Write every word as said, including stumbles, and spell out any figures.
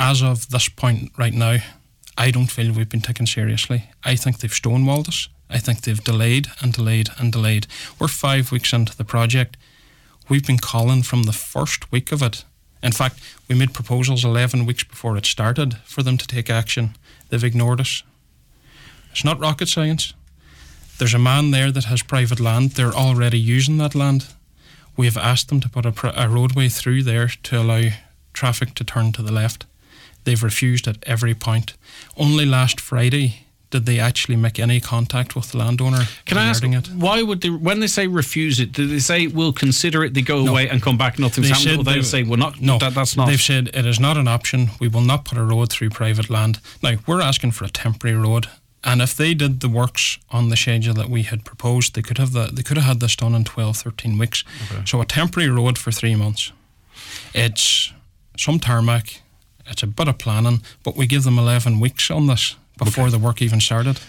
as of this point right now, I don't feel we've been taken seriously. I think they've stonewalled us. I think they've delayed and delayed and delayed. We're five weeks into the project. We've been calling from the first week of it. In fact, we made proposals eleven weeks before it started for them to take action. They've ignored us. It's not rocket science. There's a man there that has private land. They're already using that land. We have asked them to put a, a roadway through there to allow traffic to turn to the left. They've refused at every point. Only last Friday did they actually make any contact with the landowner. Can I ask, it. why would they, when they say refuse it, do they say we'll consider it, they go no. away and come back, nothing's they happened, or they, they say we're not, no, that, that's not? They've said it is not an option, we will not put a road through private land. Now, we're asking for a temporary road, and if they did the works on the schedule that we had proposed, they could have the, they could have had this done in twelve, thirteen weeks. Okay. So a temporary road for three months. It's some tarmac, it's a bit of planning, but we give them eleven weeks on this before okay. the work even started.